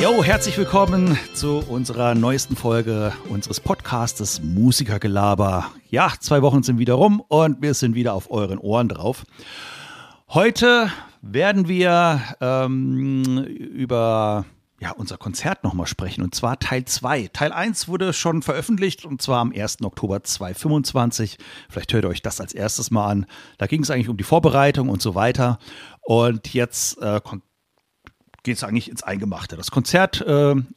Jo, herzlich willkommen zu unserer neuesten Folge unseres Podcastes Musikergelaber. Ja, 2 Wochen sind wieder rum und wir sind wieder auf euren Ohren drauf. Heute werden wir über unser Konzert nochmal sprechen, und zwar Teil 2. Teil 1 wurde schon veröffentlicht, und zwar am 1. Oktober 2025. Vielleicht hört ihr euch das als erstes mal an. Da ging es eigentlich um die Vorbereitung und so weiter. Und jetzt geht es eigentlich ins Eingemachte. Das Konzert haben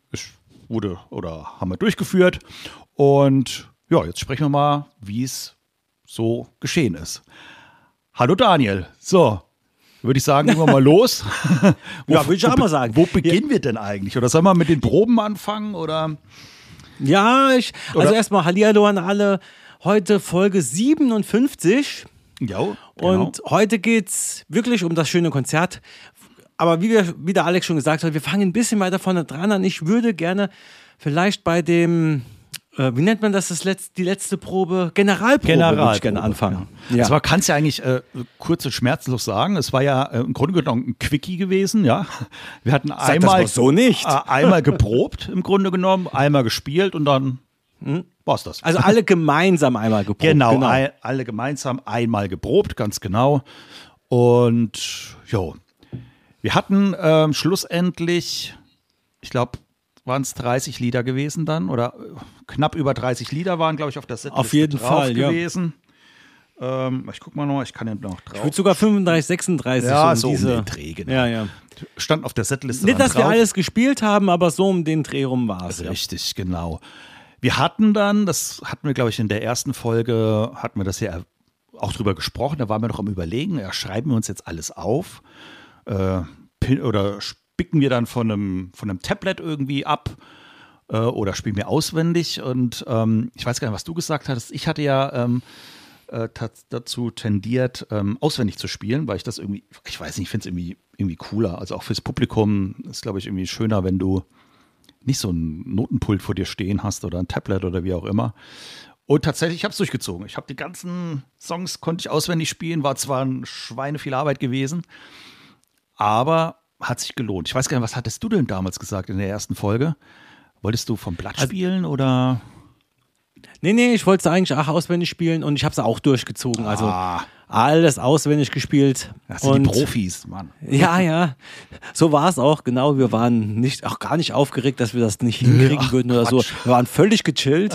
wir durchgeführt. Und ja, jetzt sprechen wir mal, wie es so geschehen ist. Hallo Daniel. So, würde ich sagen, gehen wir mal los. Ja, würde ich auch mal sagen. Wo beginnen wir denn eigentlich? Oder sollen wir mit den Proben anfangen? Oder? Ja, also erstmal Hallihallo an alle. Heute Folge 57. Ja, genau. Und heute geht es wirklich um das schöne Konzert. Aber wie der Alex schon gesagt hat, wir fangen ein bisschen weiter vorne dran an. Ich würde gerne vielleicht bei dem, wie nennt man das, die letzte Probe? Generalprobe würde ich gerne anfangen. Ja. Also man kann es ja eigentlich kurz und schmerzlos sagen. Es war ja im Grunde genommen ein Quickie gewesen, ja. Wir hatten einmal geprobt im Grunde genommen, einmal gespielt und dann war's das. Also alle gemeinsam einmal geprobt. Genau. Alle gemeinsam einmal geprobt, ganz genau. Und jo. Wir hatten schlussendlich, ich glaube, waren es 30 Lieder gewesen dann oder knapp über 30 Lieder waren, glaube ich, auf der Setliste auf jeden drauf Fall gewesen. Ich guck mal noch, ich kann ja noch drauf. Ich würde sogar 35, 36. Ja, so um den Dreh, genau. Ja. Stand auf der Setliste nicht, dass drauf. wir alles gespielt haben, aber so um den Dreh rum war es. Richtig, genau. Wir hatten dann, das hatten wir, glaube ich, in der ersten Folge, hatten wir das ja auch drüber gesprochen, da waren wir noch am Überlegen, schreiben wir uns jetzt alles auf oder spicken wir dann von einem Tablet irgendwie ab oder spielen wir auswendig. Und ich weiß gar nicht, was du gesagt hattest. Ich hatte ja dazu tendiert, auswendig zu spielen, weil ich das irgendwie, ich weiß nicht, ich finde es irgendwie cooler. Also auch fürs Publikum ist, glaube ich, irgendwie schöner, wenn du nicht so ein Notenpult vor dir stehen hast oder ein Tablet oder wie auch immer. Und tatsächlich, ich habe es durchgezogen. Ich habe die ganzen Songs, konnte ich auswendig spielen, war zwar ein Schweine viel Arbeit gewesen, aber hat sich gelohnt. Ich weiß gar nicht, was hattest du denn damals gesagt in der ersten Folge? Wolltest du vom Blatt spielen oder? Nee, ich wollte es eigentlich auch auswendig spielen und ich habe es auch durchgezogen. Also alles auswendig gespielt. Das sind die Profis, Mann. Ja, so war es auch, genau. Wir waren auch gar nicht aufgeregt, dass wir das nicht hinkriegen würden oder so. Wir waren völlig gechillt.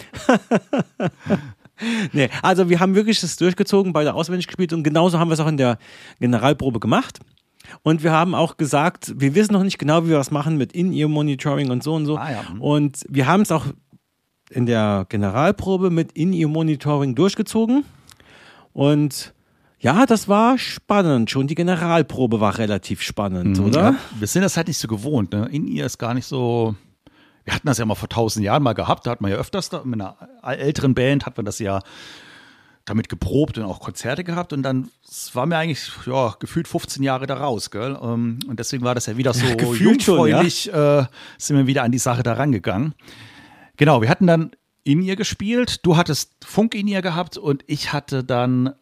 Nee, also wir haben wirklich das durchgezogen, beide auswendig gespielt und genauso haben wir es auch in der Generalprobe gemacht. Und wir haben auch gesagt, wir wissen noch nicht genau, wie wir das machen mit In-Ear-Monitoring und so und so. Ja. Und wir haben es auch in der Generalprobe mit In-Ear-Monitoring durchgezogen. Und ja, das war spannend. Schon die Generalprobe war relativ spannend, oder? Ja, wir sind das halt nicht so gewohnt. Ne? In-Ear ist gar nicht so. Wir hatten das ja mal vor 1000 Jahren mal gehabt. Da hat man ja öfters mit einer älteren Band hat man das ja damit geprobt und auch Konzerte gehabt. Und dann war mir eigentlich gefühlt 15 Jahre da raus. Gell? Und deswegen war das ja wieder so jungfräulich, sind wir wieder an die Sache da rangegangen. Genau, wir hatten dann In-Ear gespielt. Du hattest Funk-In-Ear gehabt und ich hatte dann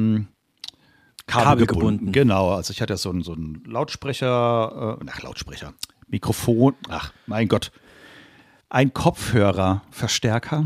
Kabel gebunden. Genau, also ich hatte so einen Lautsprecher, Mikrofon, mein Gott, ein Kopfhörerverstärker.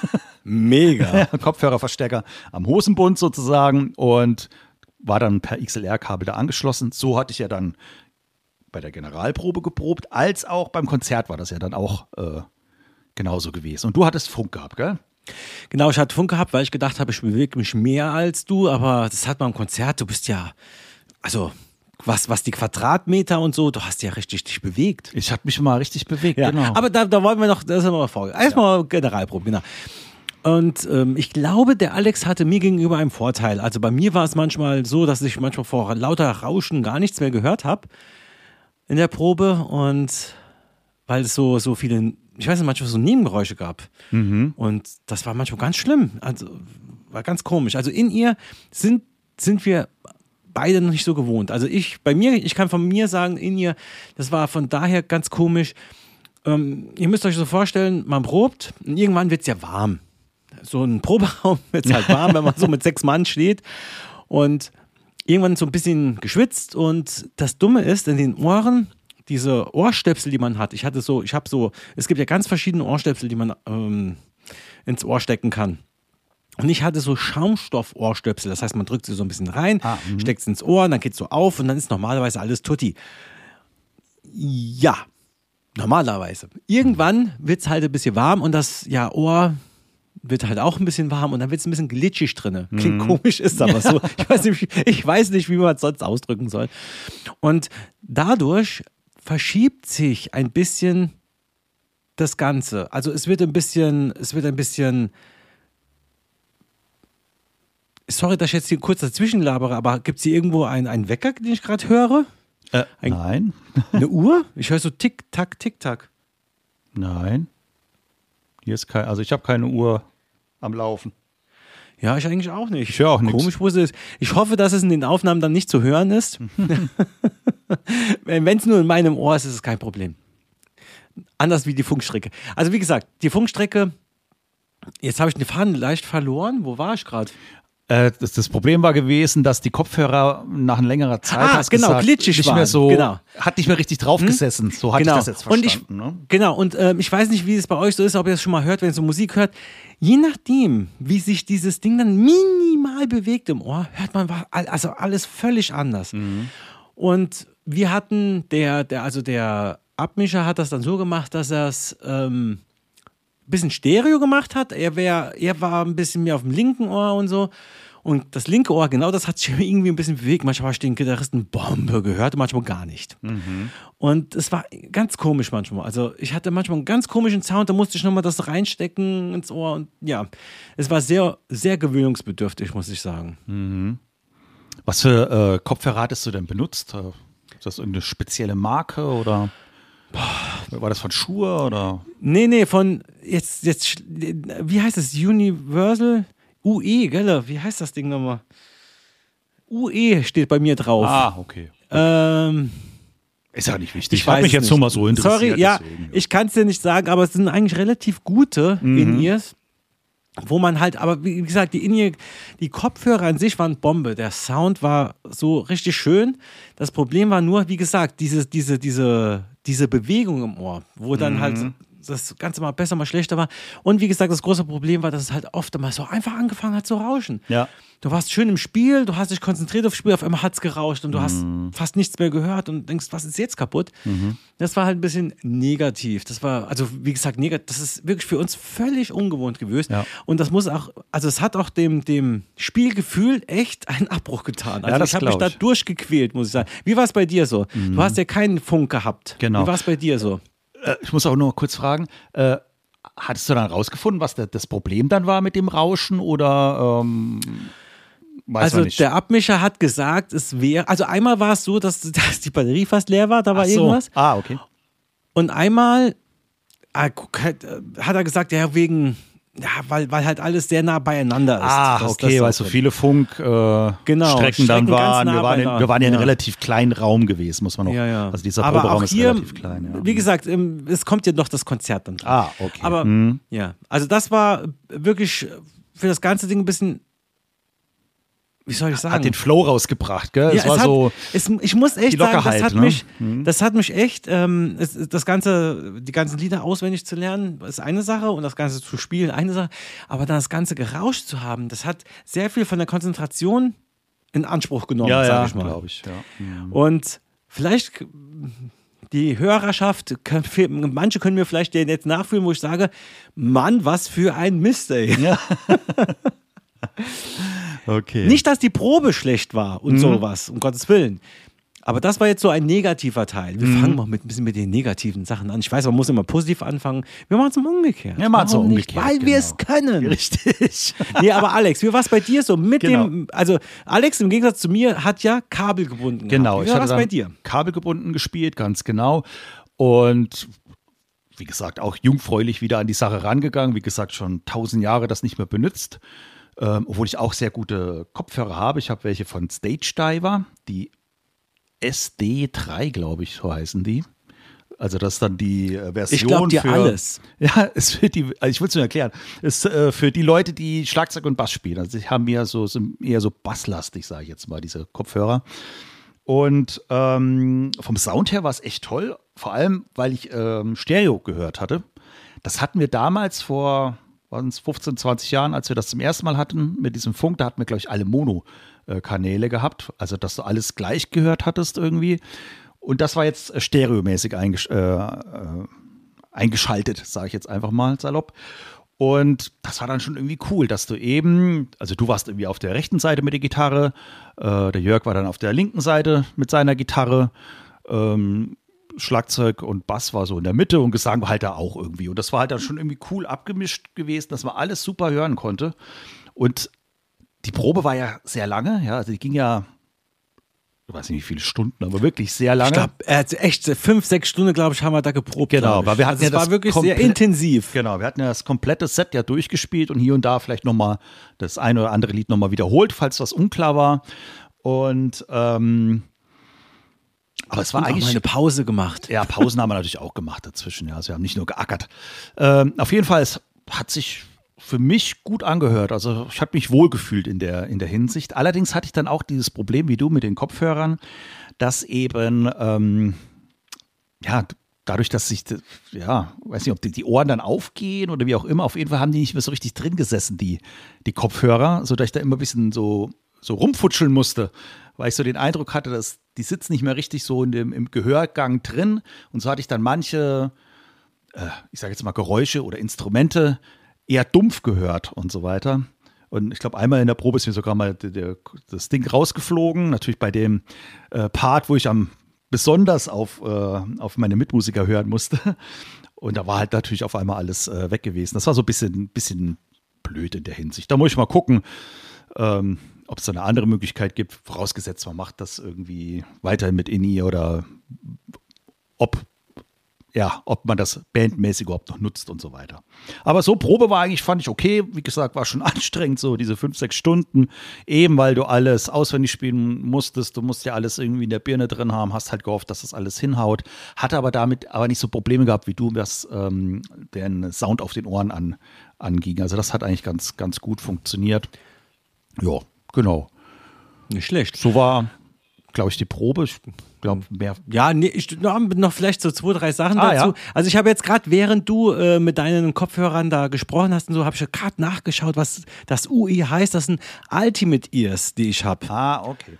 Mega. Kopfhörerverstärker am Hosenbund sozusagen und war dann per XLR-Kabel da angeschlossen. So hatte ich ja dann bei der Generalprobe geprobt, als auch beim Konzert war das ja dann auch genauso gewesen. Und du hattest Funk gehabt, gell? Genau, ich hatte Funk gehabt, weil ich gedacht habe, ich bewege mich mehr als du, aber das hat man im Konzert, du bist ja, also was die Quadratmeter und so, du hast ja richtig dich bewegt. Ich habe mich mal richtig bewegt, ja, genau. Aber da wollen wir noch, das ist immer vor. Erstmal Generalprobe, genau. Und ich glaube, der Alex hatte mir gegenüber einen Vorteil. Also bei mir war es manchmal so, dass ich manchmal vor lauter Rauschen gar nichts mehr gehört habe in der Probe und weil es so viele, ich weiß nicht, manchmal so Nebengeräusche gab. Mhm. Und das war manchmal ganz schlimm. Also war ganz komisch. Also In-Ear sind wir beide noch nicht so gewohnt. Also ich kann von mir sagen, In-Ear, das war von daher ganz komisch. Ihr müsst euch so vorstellen, man probt und irgendwann wird es ja warm. So ein Proberaum wird es halt warm, wenn man so mit 6 Mann steht und irgendwann so ein bisschen geschwitzt und das Dumme ist, in den Ohren, diese Ohrstöpsel, die man hat. Es gibt ja ganz verschiedene Ohrstöpsel, die man ins Ohr stecken kann. Und ich hatte so Schaumstoff-Ohrstöpsel. Das heißt, man drückt sie so ein bisschen rein, steckt es ins Ohr, dann geht es so auf und dann ist normalerweise alles tutti. Ja, normalerweise. Irgendwann wird es halt ein bisschen warm und das Ohr wird halt auch ein bisschen warm und dann wird es ein bisschen glitschig drin. Klingt komisch, ist aber so. Ich weiß nicht, wie man es sonst ausdrücken soll. Und dadurch verschiebt sich ein bisschen das Ganze. Also es wird ein bisschen, sorry, dass ich jetzt hier kurz dazwischen labere, aber gibt es hier irgendwo einen Wecker, den ich gerade höre? Nein. Eine Uhr? Ich höre so Tick-Tack, Tick-Tack. Nein. Hier ist also ich habe keine Uhr am Laufen. Ja, ich eigentlich auch nicht. Ich höre auch nichts. Komisch, wo es ist. Ich hoffe, dass es in den Aufnahmen dann nicht zu hören ist. Wenn es nur in meinem Ohr ist, ist es kein Problem. Anders wie die Funkstrecke. Also wie gesagt, die Funkstrecke, jetzt habe ich den Faden leicht verloren. Wo war ich gerade? Das Problem war gewesen, dass die Kopfhörer nach einer längeren Zeit glitschig nicht waren. mehr so, Genau. hat nicht mehr richtig drauf gesessen. So hatte ich das jetzt verstanden. Und ich weiß nicht, wie es bei euch so ist, ob ihr es schon mal hört, wenn ihr so Musik hört. Je nachdem, wie sich dieses Ding dann minimal bewegt im Ohr, hört man also alles völlig anders. Und wir hatten, der Abmischer hat das dann so gemacht, dass er es ein bisschen Stereo gemacht hat. Er war ein bisschen mehr auf dem linken Ohr und so. Und das linke Ohr, genau das hat sich irgendwie ein bisschen bewegt. Manchmal habe ich den Gitarristen Bombe gehört, manchmal gar nicht. Und es war ganz komisch manchmal. Also ich hatte manchmal einen ganz komischen Sound, da musste ich nochmal das reinstecken ins Ohr. Und ja, es war sehr, sehr gewöhnungsbedürftig, muss ich sagen. Was für Kopfhörer hattest du denn benutzt? Ist das irgendeine spezielle Marke oder war das von Shure oder? Nee, von jetzt, wie heißt das? Universal? UE, gell? Wie heißt das Ding nochmal? UE steht bei mir drauf. Ah, okay. Ist ja nicht wichtig. Ich habe mich jetzt nur mal so interessiert. Sorry, ja, ich kann es dir nicht sagen, aber es sind eigentlich relativ gute In-Ears, wo man halt, aber wie gesagt, die Kopfhörer an sich waren Bombe. Der Sound war so richtig schön. Das Problem war nur, wie gesagt, diese Bewegung im Ohr, wo dann halt das Ganze mal besser, mal schlechter war. Und wie gesagt, das große Problem war, dass es halt oft mal so einfach angefangen hat zu rauschen. Ja. Du warst schön im Spiel, du hast dich konzentriert aufs Spiel, auf einmal hat es gerauscht und du hast fast nichts mehr gehört und denkst, was ist jetzt kaputt? Das war halt ein bisschen negativ. Das war, also wie gesagt, das ist wirklich für uns völlig ungewohnt gewesen. Ja. Und das muss auch, also es hat auch dem Spielgefühl echt einen Abbruch getan. Also ich habe mich da durchgequält, muss ich sagen. Wie war es bei dir so? Du hast ja keinen Funk gehabt. Genau. Wie war es bei dir so? Ich muss auch nur kurz fragen, hattest du dann rausgefunden, was das Problem dann war mit dem Rauschen oder weiß man nicht? Der Abmischer hat gesagt, es wäre, also einmal war es so, dass die Batterie fast leer war, da war irgendwas. Ah, okay. Und einmal hat er gesagt, ja, wegen, ja, weil halt alles sehr nah beieinander ist. Ah, okay, weil so viele Funkstrecken dann waren. Wir waren ja in einem relativ kleinen Raum gewesen, muss man noch. Ja. Also dieser aber Proberaum auch ist hier, relativ klein. Ja. Wie gesagt, es kommt ja noch das Konzert dann dran. Ah, okay. Aber ja, also das war wirklich für das ganze Ding ein bisschen, wie soll ich sagen? Hat den Flow rausgebracht, gell? Ja, ich muss echt sagen, das hat mich echt, die ganzen Lieder auswendig zu lernen, ist eine Sache und das Ganze zu spielen, eine Sache, aber dann das Ganze gerauscht zu haben, das hat sehr viel von der Konzentration in Anspruch genommen, sag ich mal. Glaube ich, ja. Und vielleicht die Hörerschaft, manche können mir vielleicht jetzt nachfühlen, wo ich sage, Mann, was für ein Mist, ey. Ja. Okay. Nicht, dass die Probe schlecht war und sowas, um Gottes Willen. Aber das war jetzt so ein negativer Teil. Wir fangen mal ein bisschen mit den negativen Sachen an. Ich weiß, man muss immer positiv anfangen. Wir machen es umgekehrt. Wir machen es umgekehrt. Weil wir es können. Richtig. Nee, aber Alex, wie war es bei dir so mit dem, also Alex im Gegensatz zu mir hat ja kabelgebunden Genau. Wie war das bei dir? Kabelgebunden gespielt, ganz genau. Und wie gesagt, auch jungfräulich wieder an die Sache rangegangen. Wie gesagt, schon 1000 Jahre das nicht mehr benutzt. Obwohl ich auch sehr gute Kopfhörer habe. Ich habe welche von Stage Diver, die SD3, glaube ich, so heißen die. Also das ist dann die Version. Ich glaube dir alles. Ja, ist für die, also ich will es nur erklären, ist für die Leute, die Schlagzeug und Bass spielen. Also sie haben eher so Basslastig, sage ich jetzt mal, diese Kopfhörer. Und vom Sound her war es echt toll, vor allem, weil ich Stereo gehört hatte. Das hatten wir damals vor 15, 20 Jahren, als wir das zum ersten Mal hatten mit diesem Funk, da hatten wir, glaube ich, alle Mono-Kanäle gehabt, also dass du alles gleich gehört hattest irgendwie. Und das war jetzt stereomäßig eingeschaltet, sage ich jetzt einfach mal salopp. Und das war dann schon irgendwie cool, dass du eben, also du warst irgendwie auf der rechten Seite mit der Gitarre, der Jörg war dann auf der linken Seite mit seiner Gitarre, Schlagzeug und Bass war so in der Mitte und Gesang war halt da auch irgendwie. Und das war halt dann schon irgendwie cool abgemischt gewesen, dass man alles super hören konnte. Und die Probe war ja sehr lange, ja, also die ging ja, ich weiß nicht wie viele Stunden, aber wirklich sehr lange. Ich glaube, echt 5, 6 Stunden, glaube ich, haben wir da geprobt. Genau, weil wir hatten also es war wirklich sehr intensiv. Genau, wir hatten ja das komplette Set ja durchgespielt und hier und da vielleicht nochmal das ein oder andere Lied nochmal wiederholt, falls was unklar war. Und aber es war und eigentlich auch mal eine Pause gemacht. Ja, Pausen haben wir natürlich auch gemacht dazwischen. Ja, also wir haben nicht nur geackert. Auf jeden Fall, es hat sich für mich gut angehört. Also ich habe mich wohlgefühlt in der Hinsicht. Allerdings hatte ich dann auch dieses Problem wie du mit den Kopfhörern, dass eben ja dadurch, dass sich weiß nicht, ob die Ohren dann aufgehen oder wie auch immer. Auf jeden Fall haben die nicht mehr so richtig drin gesessen, die Kopfhörer, sodass ich da immer ein bisschen so rumfutscheln musste, weil ich so den Eindruck hatte, dass die sitzen nicht mehr richtig so im Gehörgang drin. Und so hatte ich dann manche, ich sage jetzt mal Geräusche oder Instrumente eher dumpf gehört und so weiter. Und ich glaube, einmal in der Probe ist mir sogar mal das Ding rausgeflogen. Natürlich bei dem Part, wo ich besonders auf meine Mitmusiker hören musste. Und da war halt natürlich auf einmal alles weg gewesen. Das war so ein bisschen blöd in der Hinsicht. Da muss ich mal gucken, ob es da eine andere Möglichkeit gibt, vorausgesetzt man macht das irgendwie weiterhin mit In-Ear oder ob man das bandmäßig überhaupt noch nutzt und so weiter. Aber so Probe fand ich okay. Wie gesagt, war schon anstrengend, so diese 5, 6 Stunden, eben weil du alles auswendig spielen musstest. Du musst ja alles irgendwie in der Birne drin haben, hast halt gehofft, dass das alles hinhaut. Hatte aber damit nicht so Probleme gehabt wie du, was den Sound auf den Ohren anging. Also das hat eigentlich ganz, ganz gut funktioniert. Ja, genau. Nicht schlecht. So war, glaube ich, die Probe. Ich glaube, mehr. Ja, nee, noch vielleicht so 2, 3 Sachen dazu. Ja. Also ich habe jetzt gerade, während du mit deinen Kopfhörern da gesprochen hast und so, habe ich gerade nachgeschaut, was das UI heißt. Das sind Ultimate Ears, die ich habe. Okay.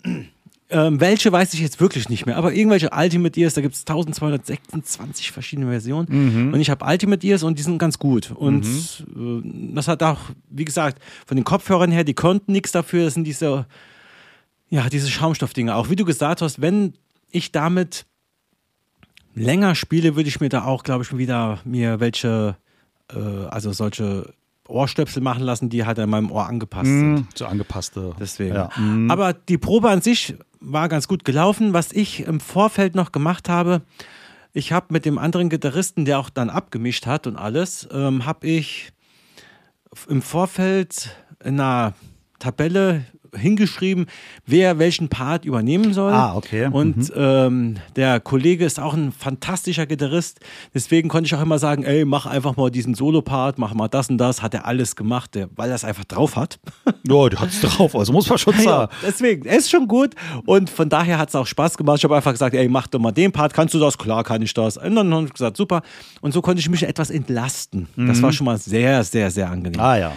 Welche weiß ich jetzt wirklich nicht mehr, aber irgendwelche Ultimate Ears, da gibt es 1226 verschiedene Versionen und ich habe Ultimate Ears und die sind ganz gut und das hat auch, wie gesagt, von den Kopfhörern her, die konnten nichts dafür, das sind diese Schaumstoffdinger. Auch wie du gesagt hast, wenn ich damit länger spiele, würde ich mir da auch, glaube ich, wieder mir welche, also solche Ohrstöpsel machen lassen, die halt an meinem Ohr angepasst sind. So angepasste. Deswegen. Ja. Aber die Probe an sich war ganz gut gelaufen. Was ich im Vorfeld noch gemacht habe, ich habe mit dem anderen Gitarristen, der auch dann abgemischt hat und alles, habe ich im Vorfeld in einer Tabelle hingeschrieben, wer welchen Part übernehmen soll. Okay. Und der Kollege ist auch ein fantastischer Gitarrist. Deswegen konnte ich auch immer sagen, ey, mach einfach mal diesen Solo-Part, mach mal das und das. Hat er alles gemacht, weil er es einfach drauf hat. Ja, der hat es drauf, also muss man schon sagen. Ja, deswegen, er ist schon gut. Und von daher hat es auch Spaß gemacht. Ich habe einfach gesagt, ey, mach doch mal den Part. Kannst du das? Klar kann ich das. Und dann habe ich gesagt, super. Und so konnte ich mich etwas entlasten. Das war schon mal sehr, sehr, sehr angenehm. Ja.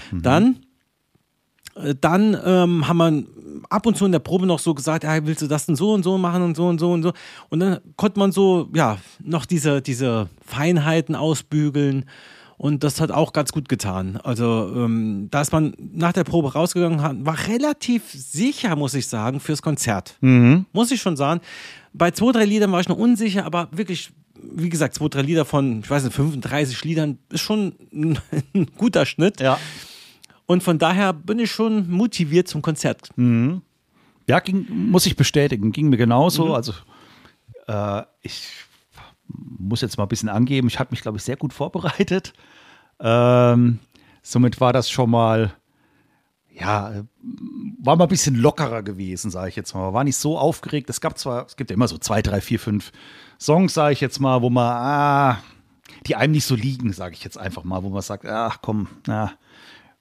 Dann haben wir ab und zu in der Probe noch so gesagt, ja, willst du das denn so und so machen und so und so und so. Und dann konnte man so, ja, noch diese Feinheiten ausbügeln. Und das hat auch ganz gut getan. Also da ist man nach der Probe rausgegangen, war relativ sicher, muss ich sagen, fürs Konzert. Muss ich schon sagen. Bei 2, 3 Liedern war ich noch unsicher, aber wirklich, wie gesagt, 2, 3 Lieder von, ich weiß nicht, 35 Liedern ist schon ein guter Schnitt. Ja. Und von daher bin ich schon motiviert zum Konzert. Ja, muss ich bestätigen, ging mir genauso. Also ich muss jetzt mal ein bisschen angeben, ich hatte mich, glaube ich, sehr gut vorbereitet. Somit war das schon mal, ja, war mal ein bisschen lockerer gewesen, sage ich jetzt mal. War nicht so aufgeregt. Es gibt ja immer so 2, 3, 4, 5 Songs, sage ich jetzt mal, wo man, die einem nicht so liegen, sage ich jetzt einfach mal, wo man sagt, ach komm,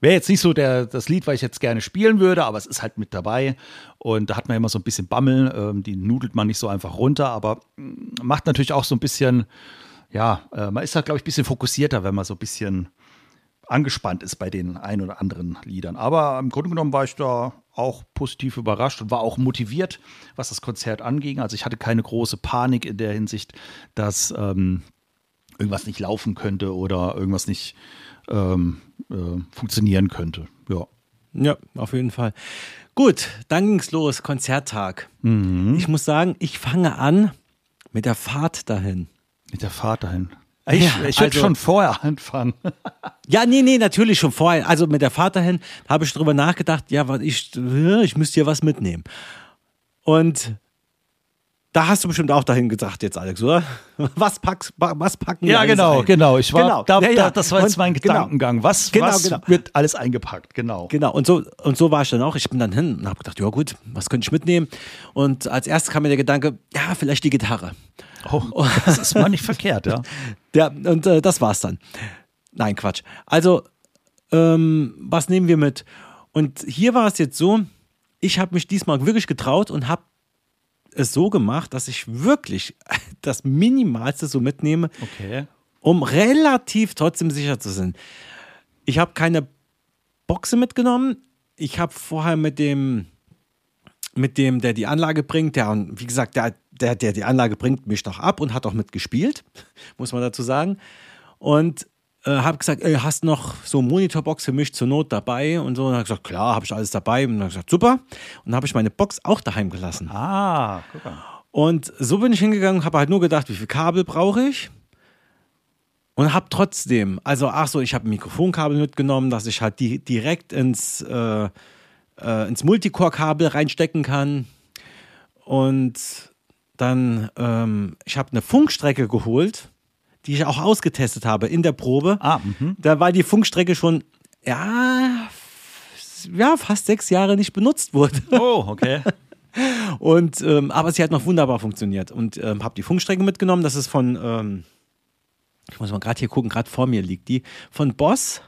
Wäre jetzt nicht so das Lied, was ich jetzt gerne spielen würde, aber es ist halt mit dabei. Und da hat man immer so ein bisschen Bammel. Die nudelt man nicht so einfach runter, aber macht natürlich auch so ein bisschen, ja, man ist da, glaube ich, ein bisschen fokussierter, wenn man so ein bisschen angespannt ist bei den ein oder anderen Liedern. Aber im Grunde genommen war ich da auch positiv überrascht und war auch motiviert, was das Konzert anging. Also ich hatte keine große Panik in der Hinsicht, dass irgendwas nicht laufen könnte oder irgendwas nicht funktionieren könnte. Ja. Ja, auf jeden Fall. Gut, dann ging's los, Konzerttag. Ich muss sagen, ich fange an mit der Fahrt dahin. Mit der Fahrt dahin. Ich würde schon vorher anfangen. Ja, nee, natürlich schon vorher. Also mit der Fahrt dahin habe ich drüber nachgedacht, ja, ich müsste hier was mitnehmen. Und da hast du bestimmt auch dahin gedacht jetzt, Alex, oder? Was packen wir Ja, genau. Das war jetzt mein genau. Gedankengang. Was wird alles eingepackt? Genau. Genau, und so war ich dann auch. Ich bin dann hin und habe gedacht, ja gut, was könnte ich mitnehmen? Und als erstes kam mir der Gedanke, ja, vielleicht die Gitarre. Oh, das ist mal nicht verkehrt, ja. Ja, und das war's dann. Nein, Quatsch. Also, was nehmen wir mit? Und hier war es jetzt so, ich habe mich diesmal wirklich getraut und habe es so gemacht, dass ich wirklich das Minimalste so mitnehme, um relativ trotzdem sicher zu sein. Ich habe keine Boxe mitgenommen. Ich habe vorher mit dem, der die Anlage bringt, wie gesagt, der die Anlage bringt, mich doch ab und hat auch mitgespielt, muss man dazu sagen. Und habe gesagt, hast du noch so eine Monitorbox für mich zur Not dabei? Und so. Und habe gesagt, klar, habe ich alles dabei. Und dann habe ich gesagt, super. Und dann habe ich meine Box auch daheim gelassen. Ah, guck mal. Und so bin ich hingegangen, habe halt nur gedacht, wie viel Kabel brauche ich? Und habe trotzdem, ich habe ein Mikrofonkabel mitgenommen, dass ich halt direkt ins Multicore-Kabel reinstecken kann. Und dann, ich habe eine Funkstrecke geholt, die ich auch ausgetestet habe in der Probe. Da war die Funkstrecke schon, fast 6 Jahre nicht benutzt wurde. Oh, okay. Und, aber sie hat noch wunderbar funktioniert. Und habe die Funkstrecke mitgenommen. Das ist von, ich muss mal gerade hier gucken, gerade vor mir liegt die, von Boss.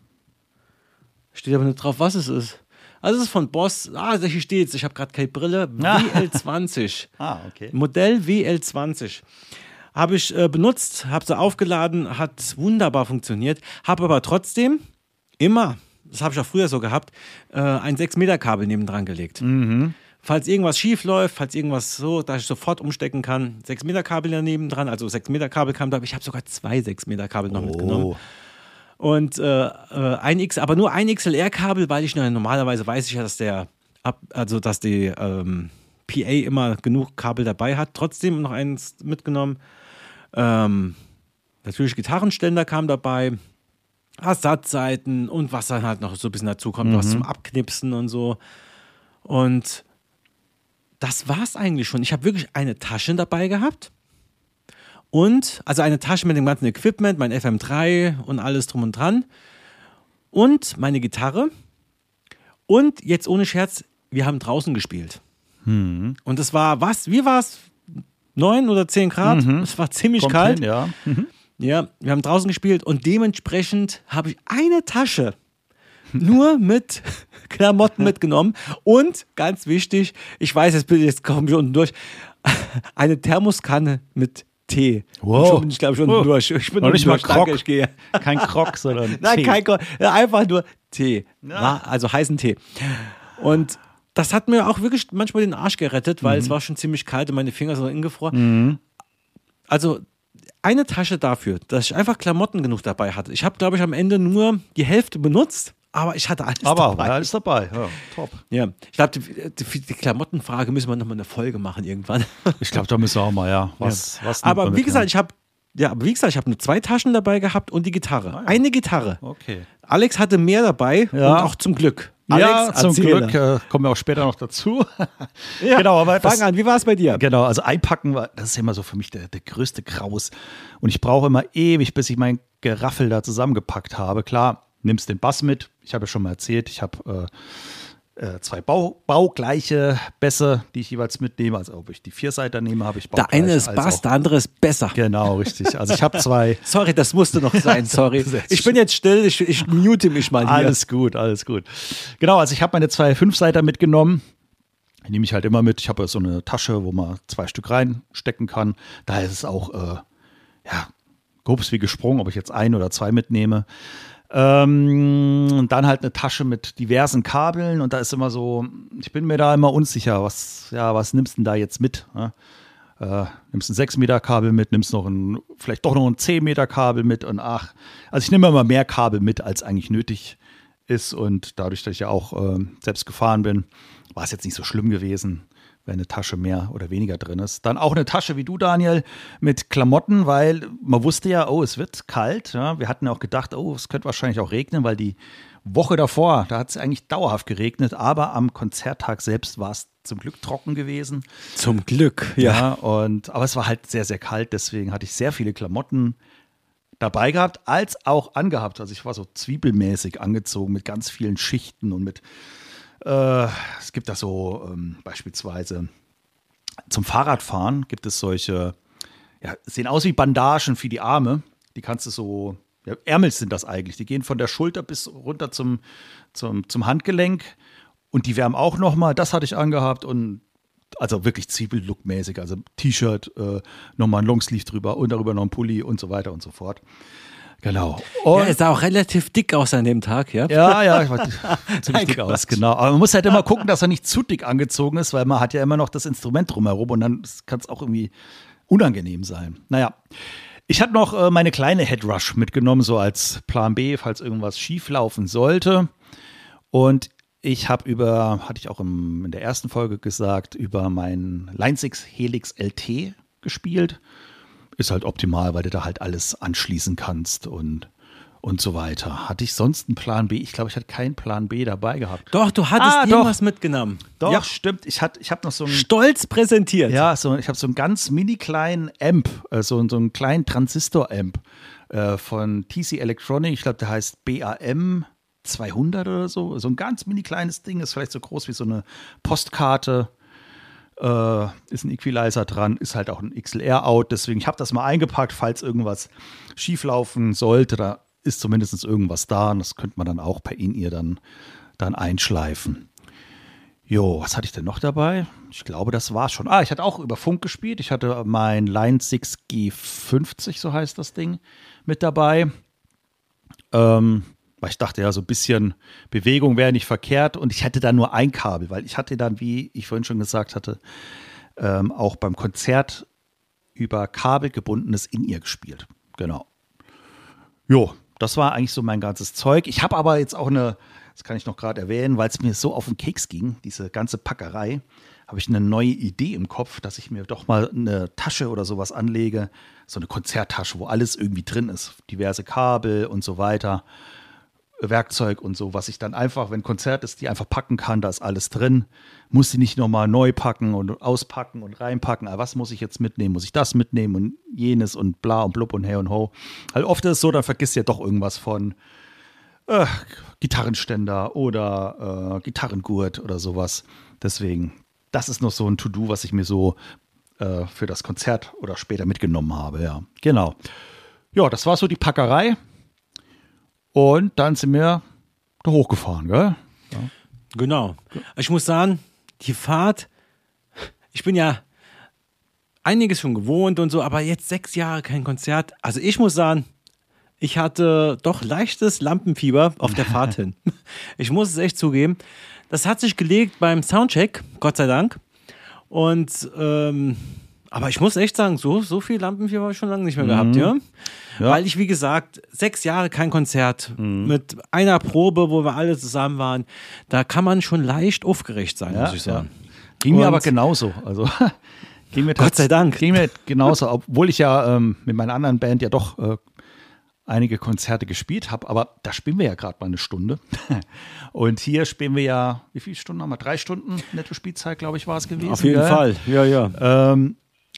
Steht aber nicht drauf, was es ist. Also es ist von Boss, hier steht's, ich habe gerade keine Brille, WL20. Okay. Modell WL20. Habe ich benutzt, habe sie aufgeladen, hat wunderbar funktioniert, habe aber trotzdem immer, das habe ich auch früher so gehabt, ein 6-Meter-Kabel nebendran gelegt. Falls irgendwas schief läuft, falls irgendwas so, dass ich sofort umstecken kann, 6-Meter-Kabel daneben dran, also 6-Meter-Kabel kam da, ich habe sogar 2 6-Meter-Kabel noch mitgenommen. Und aber nur ein XLR-Kabel, weil ich normalerweise weiß ich ja, dass die PA immer genug Kabel dabei hat. Trotzdem noch eins mitgenommen. Natürlich Gitarrenständer kam dabei, Ersatzseiten und was dann halt noch so ein bisschen dazu kommt, was zum Abknipsen und so. Und das war's eigentlich schon. Ich habe wirklich eine Tasche dabei gehabt. Also eine Tasche mit dem ganzen Equipment, mein FM3 und alles drum und dran. Und meine Gitarre. Und jetzt ohne Scherz, wir haben draußen gespielt. Und es war, wie war es? 9 oder 10 Grad? Es war ziemlich kalt. Ja. Ja, wir haben draußen gespielt und dementsprechend habe ich eine Tasche nur mit Klamotten mitgenommen. Und ganz wichtig, ich weiß, jetzt komme ich unten durch, eine Thermoskanne mit Tee. Wow. Ich glaube schon durch. Ich bin nicht mal Krog. Ich gehe. Kein Krog, sondern Nein, Tee. kein Krog. Einfach nur Tee. Ja. Also heißen Tee. Und das hat mir auch wirklich manchmal den Arsch gerettet, weil es war schon ziemlich kalt und meine Finger sind ingefroren. Also eine Tasche dafür, dass ich einfach Klamotten genug dabei hatte. Ich habe, glaube ich, am Ende nur die Hälfte benutzt, aber ich hatte alles dabei. Alles dabei, ja, top. Ja, ich glaube, die Klamottenfrage müssen wir nochmal eine Folge machen irgendwann. Ich glaube, da müssen wir auch mal, was aber wie gesagt, ich habe nur 2 Taschen dabei gehabt und die Gitarre. Eine Gitarre. Okay. Alex hatte mehr dabei und auch zum Glück. Alex, zum Glück, kommen wir auch später noch dazu. Ja, genau, aber fang an, wie war es bei dir? Genau, also einpacken, das ist immer so für mich der größte Graus. Und ich brauche immer ewig, bis ich mein Geraffel da zusammengepackt habe. Klar, nimmst den Bass mit. Ich habe ja schon mal erzählt, ich habe 2 baugleiche Bässe, die ich jeweils mitnehme. Also ob ich die Vierseiter nehme, habe ich baugleich. Der eine ist Bass, der andere ist besser. Genau, richtig. Also ich habe 2. Sorry, das musste noch sein, sorry. Ich bin jetzt still, ich mute mich mal hier. Alles gut, alles gut. Genau, also ich habe meine 2 Fünfseiter mitgenommen. Die nehme ich halt immer mit. Ich habe so eine Tasche, wo man 2 Stück reinstecken kann. Daher ist es auch, grobs wie gesprungen, ob ich jetzt 1 oder 2 mitnehme. Dann halt eine Tasche mit diversen Kabeln und da ist immer so, ich bin mir da immer unsicher, was nimmst du denn da jetzt mit? Ne? Nimmst ein 6 Meter Kabel mit, nimmst vielleicht doch noch ein 10 Meter Kabel mit und also ich nehme immer mehr Kabel mit, als eigentlich nötig ist und dadurch, dass ich ja auch selbst gefahren bin, war es jetzt nicht so schlimm gewesen, wenn eine Tasche mehr oder weniger drin ist. Dann auch eine Tasche wie du, Daniel, mit Klamotten, weil man wusste ja, es wird kalt. Ja? Wir hatten ja auch gedacht, es könnte wahrscheinlich auch regnen, weil die Woche davor, da hat es eigentlich dauerhaft geregnet, aber am Konzerttag selbst war es zum Glück trocken gewesen. Zum Glück, ja. Aber es war halt sehr, sehr kalt, deswegen hatte ich sehr viele Klamotten dabei gehabt, als auch angehabt. Also ich war so zwiebelmäßig angezogen mit ganz vielen Schichten und mit es gibt da so beispielsweise zum Fahrradfahren gibt es solche, sehen aus wie Bandagen für die Arme. Die kannst du so, Ärmel sind das eigentlich. Die gehen von der Schulter bis runter zum Handgelenk und die wärmen auch nochmal. Das hatte ich angehabt und also wirklich Zwiebellook-mäßig. Also T-Shirt, nochmal ein Longsleeve drüber und darüber noch ein Pulli und so weiter und so fort. Genau. Und er sah auch relativ dick aus an dem Tag, ja? Ja, ich war ziemlich dick aus, genau. Aber man muss halt immer gucken, dass er nicht zu dick angezogen ist, weil man hat ja immer noch das Instrument drumherum und dann kann es auch irgendwie unangenehm sein. Naja, ich hatte noch meine kleine Headrush mitgenommen, so als Plan B, falls irgendwas schief laufen sollte. Und ich habe hatte ich auch in der ersten Folge gesagt, über meinen Line 6 Helix LT gespielt. Ist halt optimal, weil du da halt alles anschließen kannst und so weiter. Hatte ich sonst einen Plan B? Ich glaube, ich hatte keinen Plan B dabei gehabt. Doch, du hattest irgendwas mitgenommen. Doch, ja. Stimmt. Ich habe noch so einen stolz präsentiert. Ja, ich habe so einen ganz mini kleinen Amp, so einen kleinen Transistor-Amp von TC Electronic. Ich glaube, der heißt BAM 200 oder so. So ein ganz mini kleines Ding, ist vielleicht so groß wie so eine Postkarte. Ist ein Equalizer dran, ist halt auch ein XLR-Out, deswegen, ich habe das mal eingepackt, falls irgendwas schieflaufen sollte, da ist zumindest irgendwas da und das könnte man dann auch per In-Ear dann einschleifen. Jo, was hatte ich denn noch dabei? Ich glaube, das war's schon. Ich hatte auch über Funk gespielt, ich hatte mein Line 6 G50, so heißt das Ding, mit dabei. Weil ich dachte, so ein bisschen Bewegung wäre nicht verkehrt und ich hatte da nur ein Kabel, weil ich hatte dann, wie ich vorhin schon gesagt hatte, auch beim Konzert über Kabel gebundenes In-Ear gespielt. Genau. Jo, das war eigentlich so mein ganzes Zeug. Ich habe aber jetzt auch das kann ich noch gerade erwähnen, weil es mir so auf den Keks ging, diese ganze Packerei, habe ich eine neue Idee im Kopf, dass ich mir doch mal eine Tasche oder sowas anlege, so eine Konzerttasche, wo alles irgendwie drin ist, diverse Kabel und so weiter. Werkzeug und so, was ich dann einfach, wenn Konzert ist, die einfach packen kann, da ist alles drin, muss sie nicht nochmal neu packen und auspacken und reinpacken, was muss ich jetzt mitnehmen, muss ich das mitnehmen und jenes und bla und blub und hey und ho. Also oft ist es so, dann vergisst ihr doch irgendwas von Gitarrenständer oder Gitarrengurt oder sowas. Deswegen, das ist noch so ein To-Do, was ich mir so für das Konzert oder später mitgenommen habe, ja. Genau. Ja, das war so die Packerei. Und dann sind wir da hochgefahren, gell? Ja. Genau. Ich muss sagen, die Fahrt, ich bin ja einiges schon gewohnt und so, aber jetzt 6 Jahre kein Konzert. Also ich muss sagen, ich hatte doch leichtes Lampenfieber auf der Fahrt hin. Ich muss es echt zugeben. Das hat sich gelegt beim Soundcheck, Gott sei Dank. Und aber ich muss echt sagen, so viel Lampenfieber habe ich schon lange nicht mehr gehabt, ja? Weil ich, wie gesagt, 6 Jahre kein Konzert mit einer Probe, wo wir alle zusammen waren, da kann man schon leicht aufgeregt sein, muss ich sagen. Ja. Ging mir aber genauso. Also ging mir Gott sei Dank. Ging mir genauso, obwohl ich ja mit meiner anderen Band ja doch einige Konzerte gespielt habe, aber da spielen wir ja gerade mal eine Stunde. Und hier spielen wir ja, wie viele Stunden haben wir? 3 Stunden netto Spielzeit, glaube ich, war es gewesen. Auf jeden Fall, ja.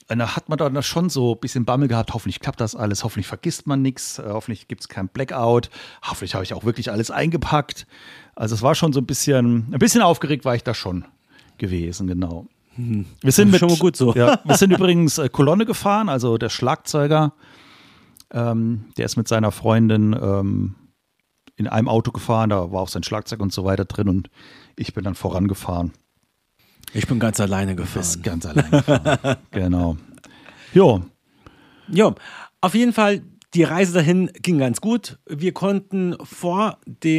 Und da hat man dann schon so ein bisschen Bammel gehabt, hoffentlich klappt das alles, hoffentlich vergisst man nichts, hoffentlich gibt es kein Blackout, hoffentlich habe ich auch wirklich alles eingepackt. Also es war schon so ein bisschen aufgeregt war ich da schon gewesen, genau. Wir sind schon mal gut so. Ja, wir sind übrigens Kolonne gefahren, also der Schlagzeuger, der ist mit seiner Freundin in einem Auto gefahren, da war auch sein Schlagzeug und so weiter drin und ich bin dann vorangefahren. Ich bin ganz alleine gefahren. Bist ganz alleine gefahren, genau. Jo. Ja, auf jeden Fall, die Reise dahin ging ganz gut. Wir konnten vor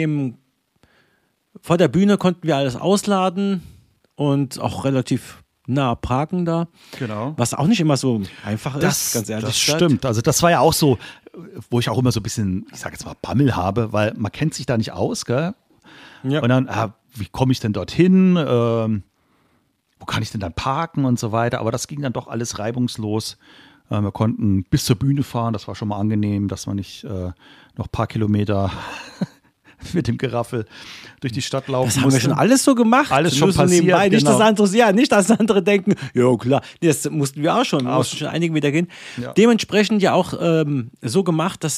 der Bühne konnten wir alles ausladen und auch relativ nah parken da. Genau. Was auch nicht immer so einfach ist, ganz ehrlich. Das stimmt. Also das war ja auch so, wo ich auch immer so ein bisschen, ich sage jetzt mal, Bammel habe, weil man kennt sich da nicht aus, gell? Ja. Und dann, wie komme ich denn dorthin? Wo kann ich denn dann parken und so weiter? Aber das ging dann doch alles reibungslos. Wir konnten bis zur Bühne fahren, das war schon mal angenehm, dass man nicht noch ein paar Kilometer mit dem Geraffel durch die Stadt laufen Das haben wir schon alles so gemacht. Alles schon Nur so passiert, nebenbei. Nicht, genau. nicht, dass andere denken, ja klar, das mussten wir auch schon. Wir mussten schon einige Meter gehen. Ja. Dementsprechend ja auch so gemacht, dass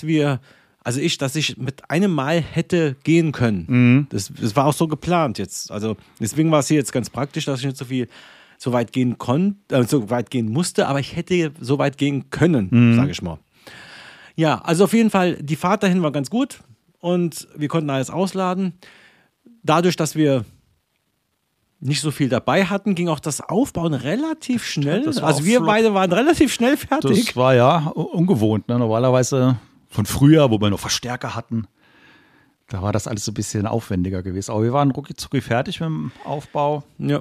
ich mit einem Mal hätte gehen können. Mhm. Das war auch so geplant jetzt. Also deswegen war es hier jetzt ganz praktisch, dass ich nicht so weit gehen so weit gehen musste, aber ich hätte so weit gehen können, sage ich mal. Ja, also auf jeden Fall, die Fahrt dahin war ganz gut und wir konnten alles ausladen. Dadurch, dass wir nicht so viel dabei hatten, ging auch das Aufbauen relativ schnell. das war Also auch wir flott. beide waren relativ schnell fertig. Das war ja ungewohnt. Ne? Normalerweise von früher, wo wir noch Verstärker hatten, da war das alles so ein bisschen aufwendiger gewesen. Aber wir waren rucki fertig mit dem Aufbau. Ja.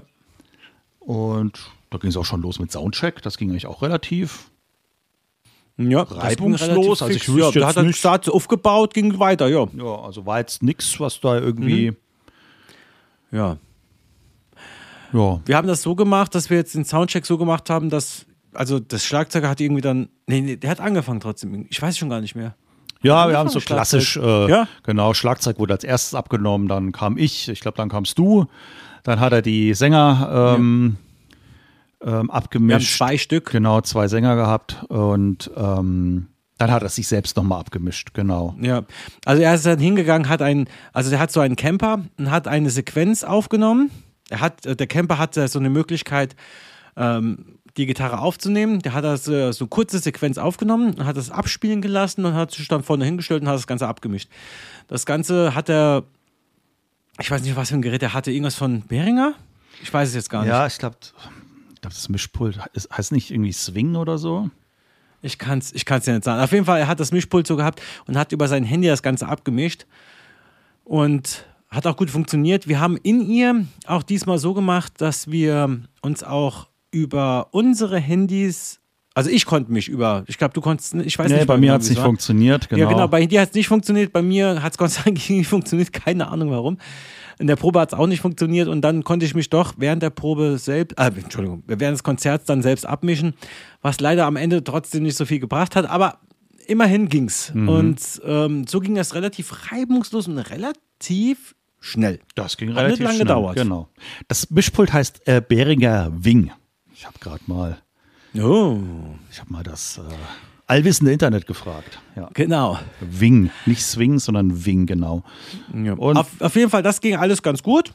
Und da ging es auch schon los mit Soundcheck. Das ging eigentlich auch relativ Ja, reibungslos. Also ich wüsste da jetzt hat er nicht. Start aufgebaut, ging weiter, ja. Ja, also war jetzt nichts, was da irgendwie. Ja. Ja. Wir haben das so gemacht, dass wir jetzt den Soundcheck so gemacht haben, dass, also das Schlagzeuger hat irgendwie dann, nee, der hat angefangen trotzdem. Ich weiß schon gar nicht mehr. Ja, wir haben angefangen, so klassisch, Ja. genau, Schlagzeug wurde als erstes abgenommen, dann kam ich glaube, dann kamst du, dann hat er die Sänger abgemischt. Wir haben 2 Stück. Genau, 2 Sänger gehabt und dann hat er sich selbst nochmal abgemischt, genau. Ja, also er ist dann hingegangen, der hat so einen Camper und hat eine Sequenz aufgenommen. Der Camper hatte so eine Möglichkeit, die Gitarre aufzunehmen. Der hat das so kurze Sequenz aufgenommen und hat das abspielen gelassen und hat sich dann vorne hingestellt und hat das Ganze abgemischt. Das Ganze hat er, ich weiß nicht, was für ein Gerät er hatte, irgendwas von Behringer? Ich weiß es jetzt gar nicht. Ja, ich glaube, das Mischpult heißt nicht irgendwie Swing oder so? Ich kann's ja nicht sagen. Auf jeden Fall, er hat das Mischpult so gehabt und hat über sein Handy das Ganze abgemischt und hat auch gut funktioniert. Wir haben in ihr auch diesmal so gemacht, dass wir uns auch über unsere Handys, also ich konnte mich ich glaube, du konntest, ich weiß Nee, nicht. bei mir hat es wie nicht funktioniert, genau. Ja, genau, bei dir hat es nicht funktioniert, bei mir hat es Gott sei Dank nicht funktioniert, keine Ahnung warum. In der Probe hat es auch nicht funktioniert und dann konnte ich mich doch während der Probe während des Konzerts dann selbst abmischen, was leider am Ende trotzdem nicht so viel gebracht hat, aber immerhin ging's. Und so ging das relativ reibungslos und relativ schnell. Das ging Hat relativ nicht lange schnell, gedauert. genau. Das Mischpult heißt Behringer Wing. Ich habe gerade mal, Oh, das allwissende Internet gefragt. Ja. genau. Wing, nicht Swing, sondern Wing, genau. Ja. Und Auf jeden Fall, das ging alles ganz gut.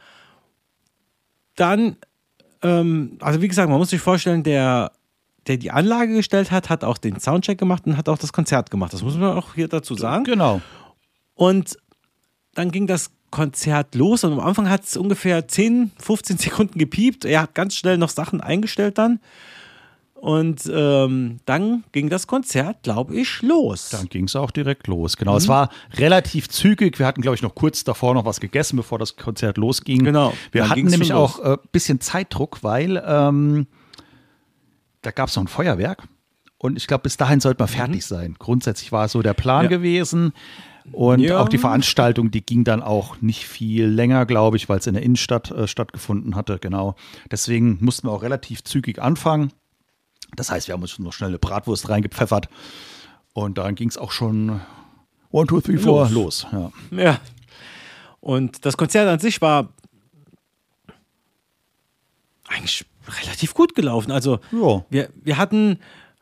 Dann, also wie gesagt, man muss sich vorstellen, der die Anlage gestellt hat, hat auch den Soundcheck gemacht und hat auch das Konzert gemacht. Das muss man auch hier dazu sagen. genau. Und dann ging das Konzert los und am Anfang hat es ungefähr 10, 15 Sekunden gepiept. Er hat ganz schnell noch Sachen eingestellt dann. Und dann ging das Konzert, glaube ich, los. Dann ging es auch direkt los. Genau, es war relativ zügig. Wir hatten, glaube ich, noch kurz davor noch was gegessen, bevor das Konzert losging. Genau. Wir Dann hatten ging's nämlich schon los. auch ein bisschen Zeitdruck, weil da gab es noch ein Feuerwerk. Und ich glaube, bis dahin sollte man fertig sein. Grundsätzlich war es so der Plan gewesen. Und Ja. auch die Veranstaltung, die ging dann auch nicht viel länger, glaube ich, weil es in der Innenstadt stattgefunden hatte. Genau. Deswegen mussten wir auch relativ zügig anfangen. Das heißt, wir haben uns noch schnell eine Bratwurst reingepfeffert. Und dann ging es auch schon 1, 2, 3, 4 los. Ja. Ja. Und das Konzert an sich war eigentlich relativ gut gelaufen. Also Ja. wir hatten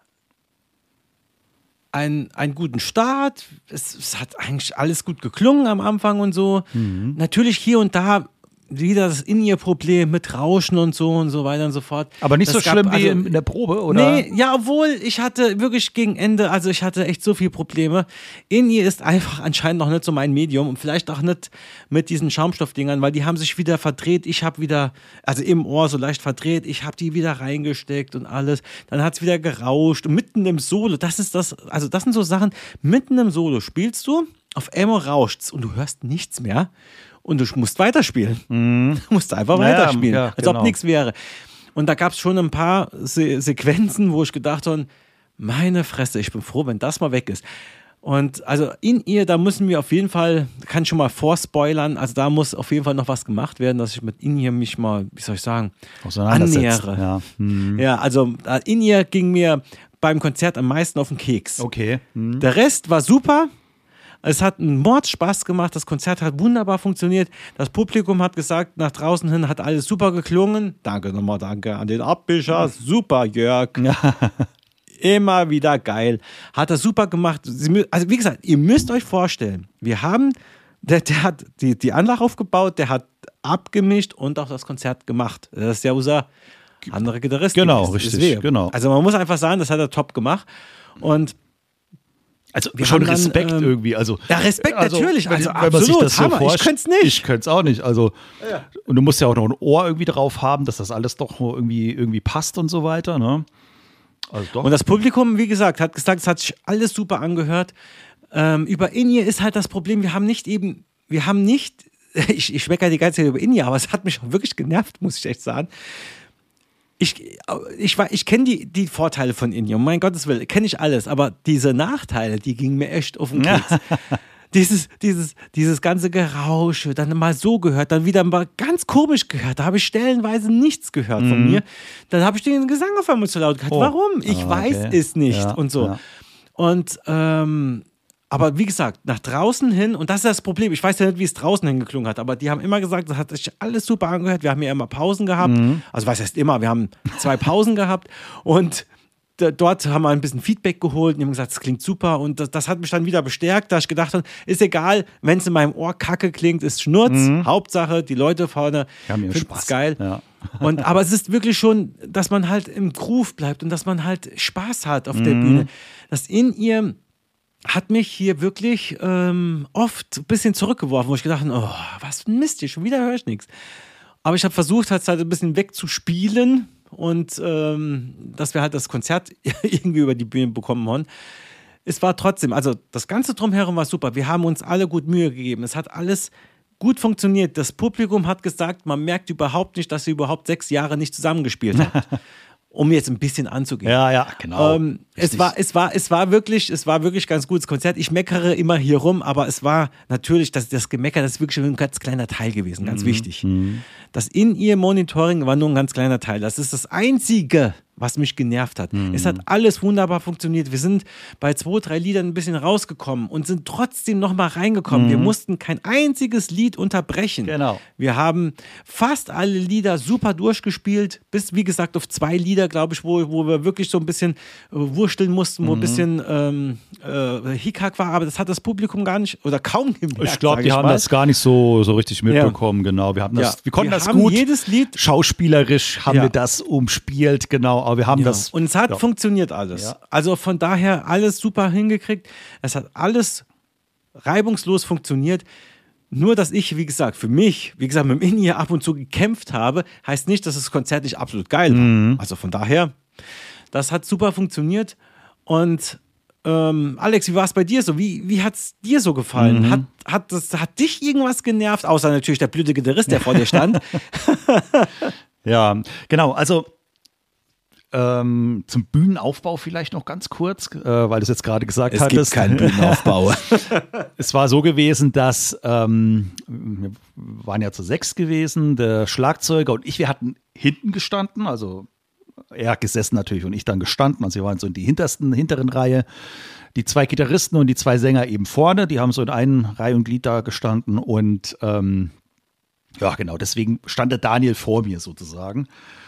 einen guten Start. Es hat eigentlich alles gut geklungen am Anfang und so. Natürlich hier und da wieder das In-Ear-Problem mit Rauschen und so weiter und so fort. Aber nicht Das so schlimm gab, wie also, in der Probe, oder? Nee, ja, obwohl ich hatte wirklich gegen Ende, also ich hatte echt so viele Probleme. In-Ear ist einfach anscheinend noch nicht so mein Medium und vielleicht auch nicht mit diesen Schaumstoffdingern, weil die haben sich wieder verdreht. Ich habe wieder, also im Ohr so leicht verdreht, ich habe die wieder reingesteckt und alles. Dann hat es wieder gerauscht und mitten im Solo, das sind so Sachen, mitten im Solo spielst du, auf einmal rauscht's und du hörst nichts mehr. Und du musst weiterspielen. Du musst einfach weiterspielen, als ob nichts wäre. Und da gab es schon ein paar Sequenzen, wo ich gedacht habe, meine Fresse, ich bin froh, wenn das mal weg ist. Und also In-Ear, da müssen wir auf jeden Fall, kann ich schon mal vorspoilern, also da muss auf jeden Fall noch was gemacht werden, dass ich mit In-Ear mich mal, wie soll ich sagen, annähere. Ja, also In-Ear ging mir beim Konzert am meisten auf den Keks. Okay. Der Rest war super. Es hat einen Mordspaß gemacht, das Konzert hat wunderbar funktioniert. Das Publikum hat gesagt, nach draußen hin hat alles super geklungen. Danke nochmal, danke an den Abwischer. Super, Jörg. Immer wieder geil. Hat er super gemacht. Also wie gesagt, ihr müsst euch vorstellen, wir haben, der hat die Anlage aufgebaut, der hat abgemischt und auch das Konzert gemacht. Das ist ja unser anderer Gitarrist. Genau, richtig. Genau. Also man muss einfach sagen, das hat er top gemacht. Und also schon Respekt irgendwie. Also, ja, Respekt natürlich. Wenn absolut. man sich das so Hammer. vorstellt. Ich könnte es nicht. Ich könnte es auch nicht. Also, und du musst ja auch noch ein Ohr irgendwie drauf haben, dass das alles doch irgendwie passt und so weiter. Ne? Also doch. Und das Publikum, wie gesagt, hat gesagt, es hat sich alles super angehört. Über In-Ear ist halt das Problem, wir haben nicht, ich schmecke ja die ganze Zeit über In-Ear, aber es hat mich auch wirklich genervt, muss ich echt sagen. Ich kenne die Vorteile von In-Ear, um mein Gottes Willen, kenne ich alles, aber diese Nachteile, die gingen mir echt auf den Keks. Dieses ganze Gerausche, dann mal so gehört, dann wieder mal ganz komisch gehört, da habe ich stellenweise nichts gehört von mir. Dann habe ich den Gesang auf einmal zu laut gehört. Warum? Ich weiß es nicht und so. Ja. Und aber wie gesagt, nach draußen hin, und das ist das Problem, ich weiß ja nicht, wie es draußen hingeklungen hat, aber die haben immer gesagt, das hat sich alles super angehört, wir haben ja immer Pausen gehabt, also was heißt immer, wir haben 2 Pausen gehabt und dort haben wir ein bisschen Feedback geholt und die haben gesagt, das klingt super und das hat mich dann wieder bestärkt, da ich gedacht habe, ist egal, wenn es in meinem Ohr kacke klingt, ist Schnurz, Hauptsache, die Leute vorne finden es geil. Ja. Aber es ist wirklich schon, dass man halt im Groove bleibt und dass man halt Spaß hat auf der Bühne. Das In-Ear hat mich hier wirklich oft ein bisschen zurückgeworfen, wo ich gedacht habe, oh, was ein Mist, hier schon wieder höre ich nichts. Aber ich habe versucht, halt ein bisschen wegzuspielen und dass wir halt das Konzert irgendwie über die Bühne bekommen haben. Es war trotzdem, also das Ganze drumherum war super. Wir haben uns alle gut Mühe gegeben. Es hat alles gut funktioniert. Das Publikum hat gesagt, man merkt überhaupt nicht, dass ihr überhaupt 6 Jahre nicht zusammengespielt habt. Um jetzt ein bisschen anzugehen. Ja, genau. Es war wirklich ganz gutes Konzert. Ich meckere immer hier rum, aber es war natürlich, das Gemecker, das ist wirklich ein ganz kleiner Teil gewesen, ganz wichtig. Das In-Ear-Monitoring war nur ein ganz kleiner Teil. Das ist das Einzige, was mich genervt hat. Es hat alles wunderbar funktioniert. Wir sind bei 2, 3 Liedern ein bisschen rausgekommen und sind trotzdem nochmal reingekommen. Wir mussten kein einziges Lied unterbrechen. Genau. Wir haben fast alle Lieder super durchgespielt, bis, wie gesagt, auf 2 Lieder, glaube ich, wo wir wirklich so ein bisschen wursteln mussten, wo ein bisschen Hickhack war, aber das hat das Publikum gar nicht oder kaum gemerkt. Ich glaube, die haben das gar nicht so richtig mitbekommen, genau. Wir konnten das gut. Jedes Lied schauspielerisch haben wir das umspielt, genau. Aber wir haben das. Und es hat funktioniert alles. Ja. Also von daher alles super hingekriegt. Es hat alles reibungslos funktioniert. Nur, dass ich, wie gesagt, für mich, wie gesagt, mit dem In-Ear ab und zu gekämpft habe, heißt nicht, dass das Konzert nicht absolut geil war. Also von daher, das hat super funktioniert. Und Alex, wie war es bei dir so? Wie hat es dir so gefallen? Hat dich irgendwas genervt? Außer natürlich der blöde Gitarrist, der vor dir stand. Ja, genau. Also zum Bühnenaufbau vielleicht noch ganz kurz, weil du es jetzt gerade gesagt hattest. Es gibt keinen Bühnenaufbau. Es war so gewesen, dass wir waren ja zu 6 gewesen, der Schlagzeuger und ich, wir hatten hinten gestanden, also er gesessen natürlich und ich dann gestanden, also wir waren so in die hinteren Reihe. Die 2 Gitarristen und die 2 Sänger eben vorne, die haben so in einen Reihe und Glied da gestanden und ja genau, deswegen stand der Daniel vor mir sozusagen.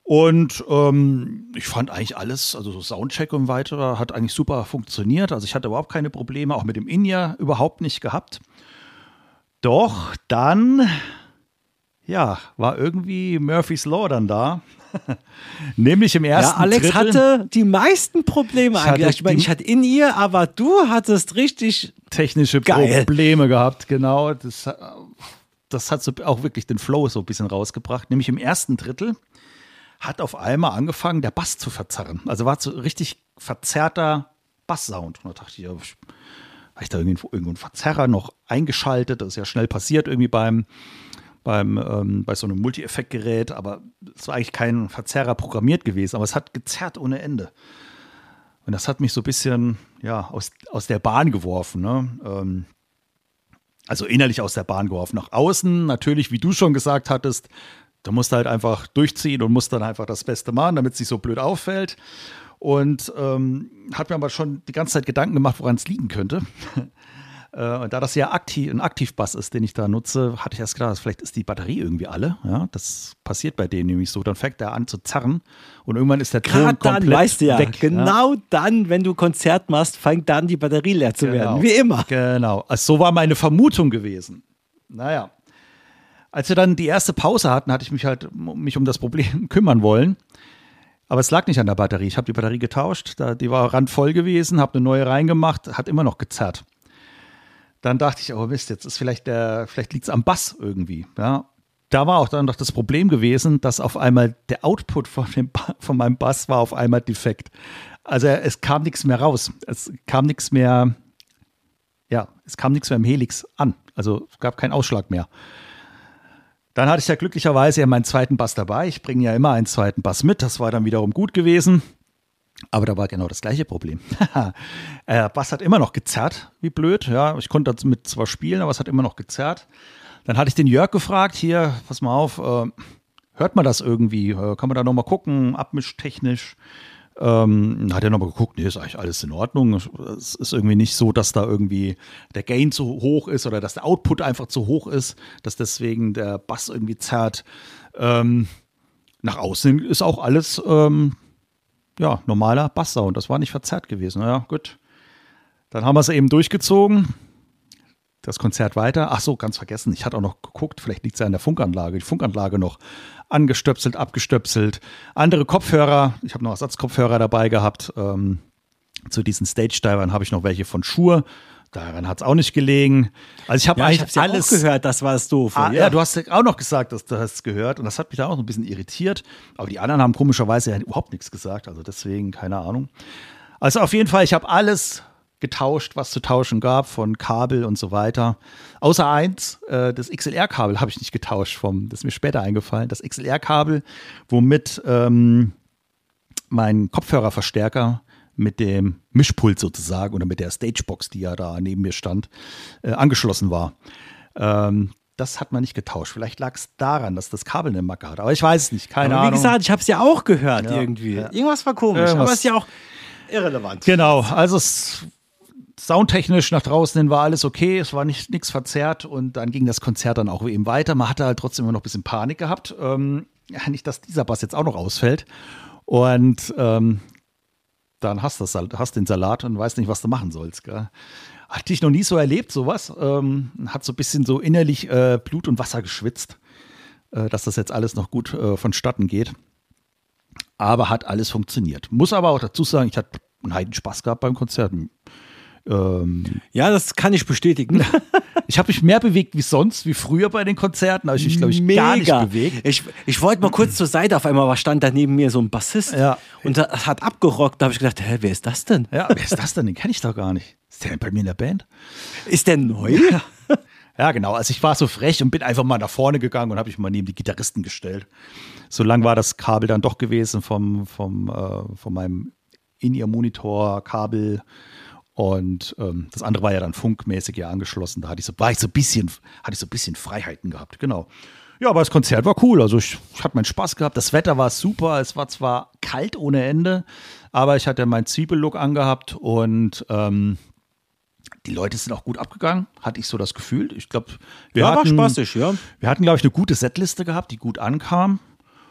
Und ich fand eigentlich alles, also so Soundcheck und weiter, hat eigentlich super funktioniert. Also ich hatte überhaupt keine Probleme, auch mit dem In-Ear überhaupt nicht gehabt. Doch dann, ja, war irgendwie Murphy's Law dann da. Nämlich im ersten Alex Drittel. hatte die meisten Probleme eigentlich. Ich hatte In-Ear, aber du hattest richtig technische geil. Probleme gehabt, genau. Das hat so auch wirklich den Flow so ein bisschen rausgebracht. Nämlich im ersten Drittel hat auf einmal angefangen, der Bass zu verzerren. Also war so richtig verzerrter Basssound. Und da dachte ich, habe ich da irgendwo einen Verzerrer noch eingeschaltet? Das ist ja schnell passiert irgendwie bei so einem Multi-Effekt-Gerät, aber es war eigentlich kein Verzerrer programmiert gewesen, aber es hat gezerrt ohne Ende. Und das hat mich so ein bisschen aus der Bahn geworfen. Ne? Also innerlich aus der Bahn geworfen. Nach außen natürlich, wie du schon gesagt hattest, da musst du halt einfach durchziehen und musst dann einfach das Beste machen, damit es nicht so blöd auffällt. Und hat mir aber schon die ganze Zeit Gedanken gemacht, woran es liegen könnte. Und da das ja ein Aktivbass ist, den ich da nutze, hatte ich erst gedacht, vielleicht ist die Batterie irgendwie alle. Ja, das passiert bei denen nämlich so. Dann fängt der an zu zerren und irgendwann ist der Ton komplett weißt du ja, weg. Genau dann, wenn du Konzert machst, fängt dann die Batterie leer zu werden. Wie immer. Genau. Also so war meine Vermutung gewesen. Naja. Als wir dann die erste Pause hatten, hatte ich mich um das Problem kümmern wollen. Aber es lag nicht an der Batterie. Ich habe die Batterie getauscht. Die war randvoll gewesen, habe eine neue reingemacht, hat immer noch gezerrt. Dann dachte ich, oh Mist, jetzt ist vielleicht liegt es am Bass irgendwie. Ja. Da war auch dann noch das Problem gewesen, dass auf einmal der Output von meinem Bass war auf einmal defekt. Also es kam nichts mehr raus. Es kam nichts mehr im Helix an. Also es gab keinen Ausschlag mehr. Dann hatte ich ja glücklicherweise ja meinen zweiten Bass dabei. Ich bringe ja immer einen zweiten Bass mit. Das war dann wiederum gut gewesen. Aber da war genau das gleiche Problem. Bass hat immer noch gezerrt, wie blöd. Ja, ich konnte damit zwar spielen, aber es hat immer noch gezerrt. Dann hatte ich den Jörg gefragt, hier, pass mal auf, hört man das irgendwie? Kann man da nochmal gucken, abmischtechnisch? Hat er nochmal geguckt, nee, ist eigentlich alles in Ordnung. Es ist irgendwie nicht so, dass da irgendwie der Gain zu hoch ist oder dass der Output einfach zu hoch ist, dass deswegen der Bass irgendwie zerrt. Nach außen ist auch alles normaler Basssound. Das war nicht verzerrt gewesen. Naja, gut. Dann haben wir es eben durchgezogen. Das Konzert weiter. Ach so, ganz vergessen. Ich hatte auch noch geguckt, vielleicht liegt es ja an der Funkanlage. Die Funkanlage noch angestöpselt, abgestöpselt. Andere Kopfhörer. Ich habe noch Ersatzkopfhörer dabei gehabt. Zu diesen Stage-Divern habe ich noch welche von Shure. Daran hat es auch nicht gelegen. Also ich habe eigentlich alles auch gehört, das war es doof. Ja, du hast auch noch gesagt, dass du hast es gehört. Und das hat mich da auch so ein bisschen irritiert. Aber die anderen haben komischerweise ja überhaupt nichts gesagt. Also deswegen, keine Ahnung. Also auf jeden Fall, ich habe alles getauscht, was zu tauschen gab, von Kabel und so weiter. Außer eins, das XLR-Kabel habe ich nicht getauscht. Das ist mir später eingefallen. Das XLR-Kabel, womit mein Kopfhörerverstärker mit dem Mischpult sozusagen oder mit der Stagebox, die ja da neben mir stand, angeschlossen war. Das hat man nicht getauscht. Vielleicht lag es daran, dass das Kabel eine Macke hat. Aber ich weiß es nicht, keine Ahnung. Wie gesagt, ich habe es ja auch gehört irgendwie. Ja. Irgendwas war komisch, aber es ist ja auch irrelevant. Genau, also soundtechnisch nach draußen hin war alles okay, es war nichts verzerrt und dann ging das Konzert dann auch eben weiter. Man hatte halt trotzdem immer noch ein bisschen Panik gehabt. Nicht, dass dieser Bass jetzt auch noch ausfällt. Und dann hast du den Salat und weißt nicht, was du machen sollst. Gell? Hatte ich noch nie so erlebt, sowas. Hat so ein bisschen so innerlich Blut und Wasser geschwitzt, dass das jetzt alles noch gut vonstatten geht. Aber hat alles funktioniert. Muss aber auch dazu sagen, ich hatte einen Heidenspaß gehabt beim Konzert. Ja, das kann ich bestätigen. Ich habe mich mehr bewegt wie sonst, wie früher bei den Konzerten. Da habe ich mich, glaube ich, gar nicht bewegt. Ich wollte mal kurz zur Seite, auf einmal stand da neben mir so ein Bassist und der hat abgerockt. Da habe ich gedacht, wer ist das denn? Ja, wer ist das denn? Den kenne ich doch gar nicht. Ist der denn bei mir in der Band? Ist der neu? Ja, genau. Also ich war so frech und bin einfach mal nach vorne gegangen und habe mich mal neben die Gitarristen gestellt. So lang war das Kabel dann doch gewesen von meinem In-Ear-Monitor, Kabel. Und das andere war ja dann funkmäßig ja angeschlossen. Da hatte ich so ein bisschen Freiheiten gehabt, genau. Ja, aber das Konzert war cool. Also ich hatte meinen Spaß gehabt. Das Wetter war super. Es war zwar kalt ohne Ende, aber ich hatte meinen Zwiebellook angehabt und die Leute sind auch gut abgegangen, hatte ich so das Gefühl. Ich glaube, war spaßig, ja. Wir hatten, glaube ich, eine gute Setliste gehabt, die gut ankam.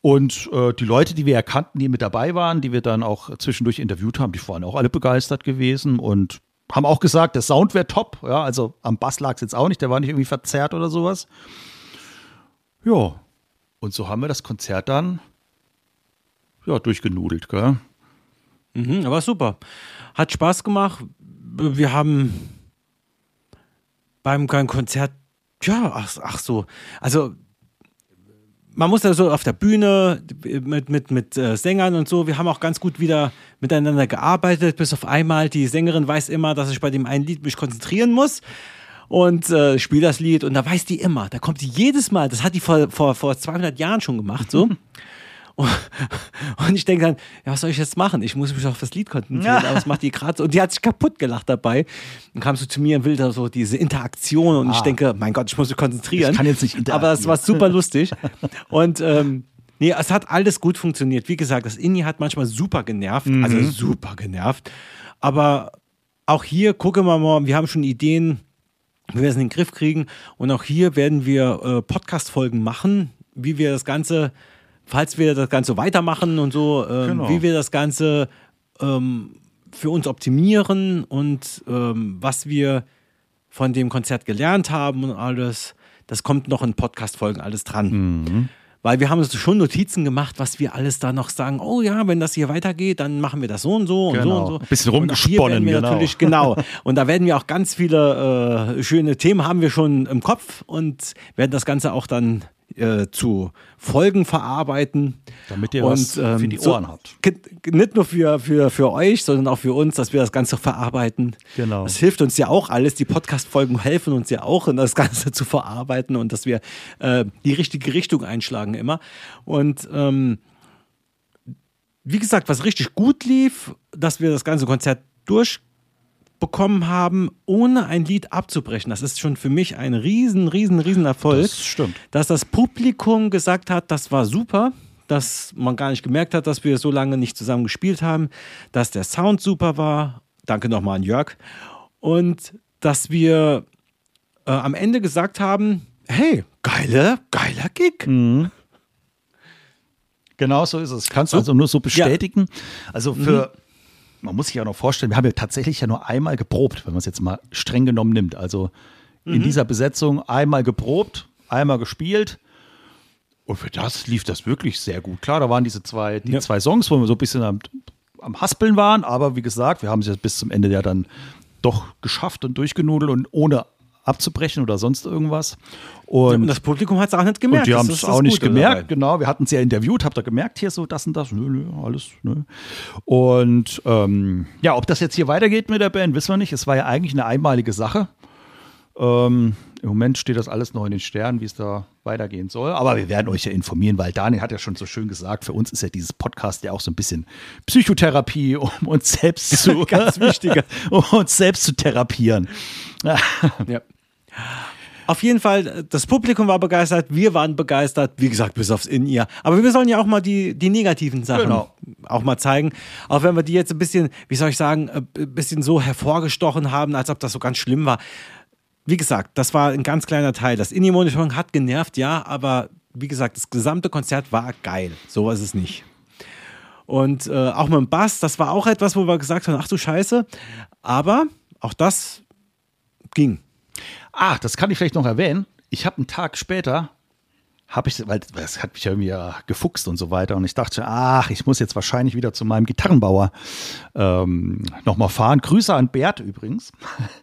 Und die Leute, die wir ja kannten, die mit dabei waren, die wir dann auch zwischendurch interviewt haben, die waren auch alle begeistert gewesen und haben auch gesagt, der Sound wäre top. Ja, also am Bass lag es jetzt auch nicht, der war nicht irgendwie verzerrt oder sowas. Ja, und so haben wir das Konzert dann durchgenudelt, gell? Aber super. Hat Spaß gemacht. Wir haben beim Konzert, also man muss da so auf der Bühne mit Sängern und so, wir haben auch ganz gut wieder miteinander gearbeitet, bis auf einmal die Sängerin weiß immer, dass ich bei dem einen Lied mich konzentrieren muss und spiele das Lied und da weiß die immer, da kommt die jedes Mal, das hat die vor 200 Jahren schon gemacht, so. Und ich denke dann, ja, was soll ich jetzt machen? Ich muss mich auf das Lied konzentrieren, aber das macht die gerade so. Und die hat sich kaputt gelacht dabei. Dann kam sie zu mir und will da so diese Interaktion und ich denke, mein Gott, ich muss mich konzentrieren. Ich kann jetzt nicht interagieren. Aber es war super lustig. Und nee, es hat alles gut funktioniert. Wie gesagt, das Inni hat manchmal super genervt, also super genervt. Aber auch hier gucken wir mal, wir haben schon Ideen, wie wir es in den Griff kriegen. Und auch hier werden wir Podcast-Folgen machen, wie wir das Ganze, falls wir das Ganze weitermachen und so, wie wir das Ganze für uns optimieren und was wir von dem Konzert gelernt haben und alles. Das kommt noch in Podcast-Folgen alles dran. Weil wir haben uns schon Notizen gemacht, was wir alles da noch sagen. Oh ja, wenn das hier weitergeht, dann machen wir das so und so und so und so. Ein bisschen rumgesponnen, genau. Und da werden wir auch ganz viele schöne Themen haben wir schon im Kopf und werden das Ganze auch dann zu Folgen verarbeiten. Damit ihr was für die Ohren habt. Nicht nur für euch, sondern auch für uns, dass wir das Ganze verarbeiten. Genau. Das hilft uns ja auch alles. Die Podcast-Folgen helfen uns ja auch, das Ganze zu verarbeiten und dass wir die richtige Richtung einschlagen immer. Und wie gesagt, was richtig gut lief, dass wir das ganze Konzert durchbekommen haben, ohne ein Lied abzubrechen. Das ist schon für mich ein riesen Erfolg. Das stimmt. Dass das Publikum gesagt hat, das war super, dass man gar nicht gemerkt hat, dass wir so lange nicht zusammen gespielt haben, dass der Sound super war. Danke nochmal an Jörg. Und dass wir am Ende gesagt haben, hey, geiler Gig. Genau so ist es. Kannst du also nur so bestätigen. Ja. Also man muss sich ja noch vorstellen, wir haben ja tatsächlich nur einmal geprobt, wenn man es jetzt mal streng genommen nimmt. Also in dieser Besetzung einmal geprobt, einmal gespielt. Und für das lief das wirklich sehr gut. Klar, da waren die zwei Songs, wo wir so ein bisschen am Haspeln waren. Aber wie gesagt, wir haben es ja bis zum Ende ja dann doch geschafft und durchgenudelt und ohne abzubrechen oder sonst irgendwas. Und das Publikum hat es auch nicht gemerkt. Und die haben es auch nicht gemerkt, genau. Wir hatten es ja interviewt, habt ihr gemerkt, hier so das und das? Nö, alles, nö. Und ob das jetzt hier weitergeht mit der Band, wissen wir nicht. Es war ja eigentlich eine einmalige Sache. Im Moment steht das alles noch in den Sternen, wie es da weitergehen soll. Aber wir werden euch ja informieren, weil Daniel hat ja schon so schön gesagt, für uns ist ja dieses Podcast ja auch so ein bisschen Psychotherapie, um uns selbst zu ganz wichtiger, um uns selbst zu therapieren. Ja. Auf jeden Fall, das Publikum war begeistert, wir waren begeistert, wie gesagt, bis aufs In-Ear. Aber wir sollen ja auch mal die negativen Sachen auch mal zeigen. Auch wenn wir die jetzt ein bisschen, wie soll ich sagen, ein bisschen so hervorgestochen haben, als ob das so ganz schlimm war. Wie gesagt, das war ein ganz kleiner Teil. Das In-Ear-Monitoring hat genervt, ja, aber wie gesagt, das gesamte Konzert war geil. So ist es nicht. Und auch mit dem Bass, das war auch etwas, wo wir gesagt haben, ach du Scheiße. Aber auch das ging. Das kann ich vielleicht noch erwähnen. Ich habe einen Tag später, weil das hat mich irgendwie ja gefuchst und so weiter. Und ich dachte, ich muss jetzt wahrscheinlich wieder zu meinem Gitarrenbauer nochmal fahren. Grüße an Bert übrigens,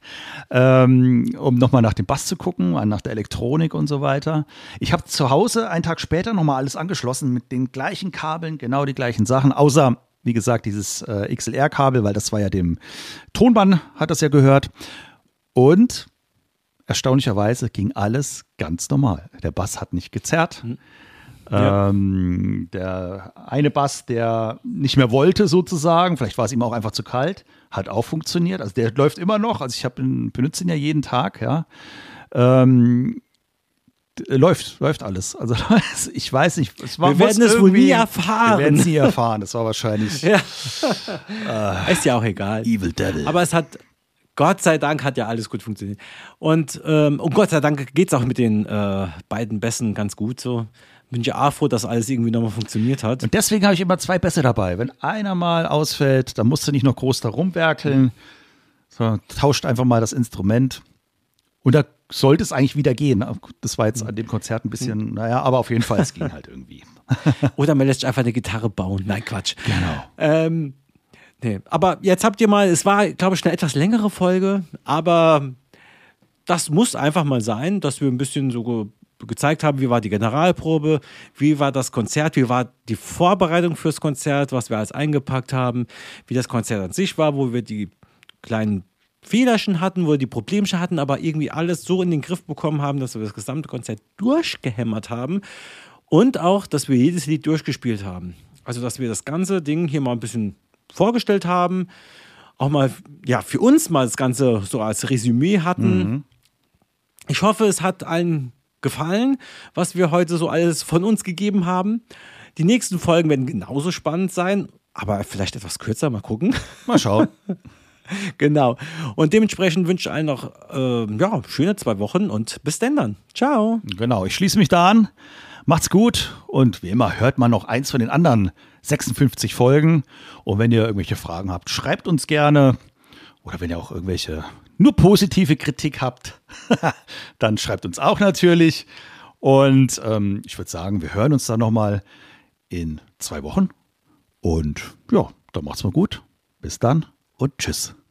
um nochmal nach dem Bass zu gucken, nach der Elektronik und so weiter. Ich habe zu Hause einen Tag später nochmal alles angeschlossen mit den gleichen Kabeln, genau die gleichen Sachen, außer, wie gesagt, dieses XLR-Kabel, weil das war ja dem Tonband, hat das ja gehört. Und erstaunlicherweise ging alles ganz normal. Der Bass hat nicht gezerrt. Ja. Der eine Bass, der nicht mehr wollte sozusagen, vielleicht war es ihm auch einfach zu kalt, hat auch funktioniert. Also der läuft immer noch. Also ich benutze ihn ja jeden Tag. Ja. Läuft alles. Also ich weiß nicht. Wir werden es wohl nie erfahren. Wir werden es nie erfahren. Das war wahrscheinlich ist ja auch egal. Evil Devil. Aber es hat Gott sei Dank hat ja alles gut funktioniert. Und Gott sei Dank geht es auch mit den beiden Bässen ganz gut so. bin ich ja froh, dass alles irgendwie nochmal funktioniert hat. Und deswegen habe ich immer 2 Bässe dabei. Wenn einer mal ausfällt, dann musst du nicht noch groß da rumwerkeln, sondern tauscht einfach mal das Instrument. Und da sollte es eigentlich wieder gehen. Das war jetzt an dem Konzert ein bisschen, naja, aber auf jeden Fall, es ging halt irgendwie. Oder man lässt sich einfach eine Gitarre bauen. Nein, Quatsch. Genau. Nee. Aber jetzt habt ihr mal, es war, glaube ich, eine etwas längere Folge, aber das muss einfach mal sein, dass wir ein bisschen so gezeigt haben, wie war die Generalprobe, wie war das Konzert, wie war die Vorbereitung fürs Konzert, was wir alles eingepackt haben, wie das Konzert an sich war, wo wir die kleinen Fehlerchen hatten, wo wir die Problemchen hatten, aber irgendwie alles so in den Griff bekommen haben, dass wir das gesamte Konzert durchgehämmert haben und auch, dass wir jedes Lied durchgespielt haben. Also, dass wir das ganze Ding hier mal ein bisschen vorgestellt haben, auch mal, ja, für uns mal das Ganze so als Resümee hatten. Ich hoffe, es hat allen gefallen, was wir heute so alles von uns gegeben haben. Die nächsten Folgen werden genauso spannend sein, aber vielleicht etwas kürzer, mal gucken. Mal schauen. Genau. Und dementsprechend wünsche ich allen noch schöne 2 Wochen und bis denn dann. Ciao. Genau, ich schließe mich da an. Macht's gut und wie immer hört man noch eins von den anderen 56 Folgen. Und wenn ihr irgendwelche Fragen habt, schreibt uns gerne. Oder wenn ihr auch irgendwelche nur positive Kritik habt, dann schreibt uns auch natürlich. Und ich würde sagen, wir hören uns dann nochmal in 2 Wochen. Und ja, dann macht's mal gut. Bis dann und tschüss.